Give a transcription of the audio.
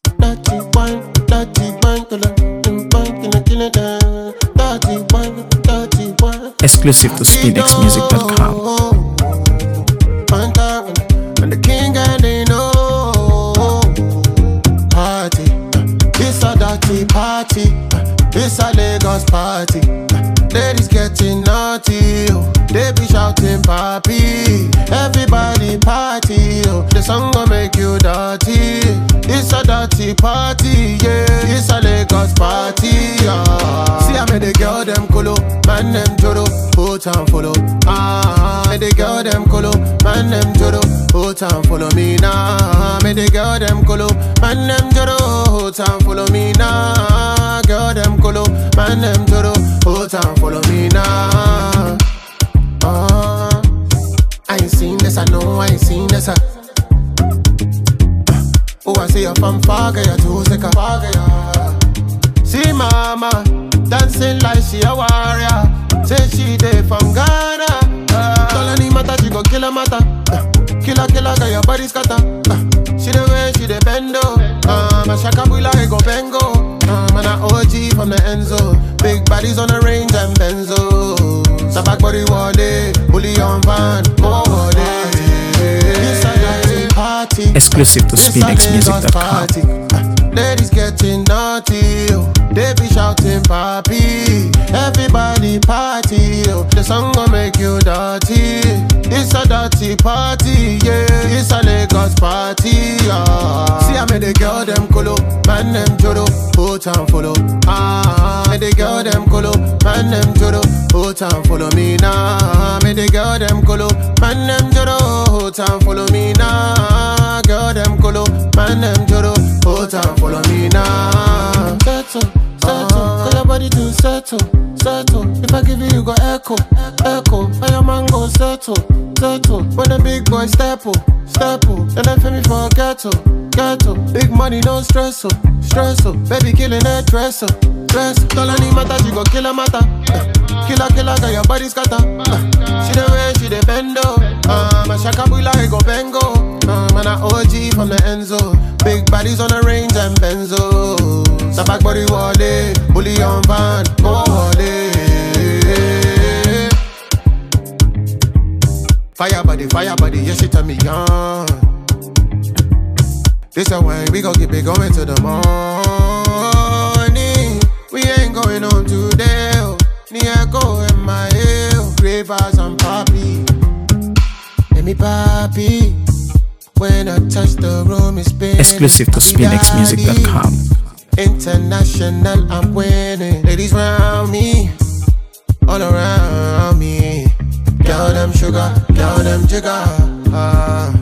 dirty wine, dirty wine. Exclusive to SpinXmusic.com. And the king and they know. Party, it's a dirty party. It's a Lagos party. Ladies getting naughty, oh. They be shouting papi. Everybody party, oh. The song gon' make you dirty. It's a dirty party, yeah. It's a Lagos party, yeah. See I made the girl them colo, man them joro, put and follow. Made the girl them colo, man them joro, put and follow me now. Made the girl them colo, man them joro, put and follow me now. Girl them colo, man them joro, put and follow me now. I ain't seen this, I know I ain't seen this. Oh, I see you from far, girl, you're too sick of far, girl. See mama, dancing like she a warrior. Say she dey from Ghana. Tell any matter, she go kill a matter. Killer, girl, your body scatter. She the way, she the bendo. My shakabula, I go bengo. Man, a OG from the Enzo. Big bodies on the range and benzo. Sabak body wale, bully on van, go wale. It's a dirty party. Exclusive to SpinXmusic.com. Ladies getting naughty, oh. They be shouting papi. Everybody party, oh. The song gon' make you dirty. It's a dirty party, yeah. It's a Lagos party, yeah. See I made the girl them colo, man them joro, put and follow. Made the girl them colo, man them joro, put and follow me now. Made the girl them colo, man them joro, put and follow me now. Girl them colo, man them joro, put and follow me now. Settle, call your body to settle. If I give you, you go echo. Why your man go settle. When the big boy step up. Then I feel me for ghetto. Big money, no stress. Baby killing that dress. Tell any matter, she go kill a matter. Killer, got your body scatter. She the way, she the bendo. My shakabula, I go bengo. Man, a OG from the Enzo. Big bodies on the range and benzo. Sabak body wale, bully on van, go wale. Fire body, yeah, she turn me on. This a wine, we gon' keep it going to the morning. We ain't going home today, oh. Nieko in my ear, Gravers and Papi. Let me Papi. When I touch the room, it's been Exclusive to SpinXmusic.com. International, I'm winning. Ladies round me, all around me. Girl, them sugar, girl, them jigger.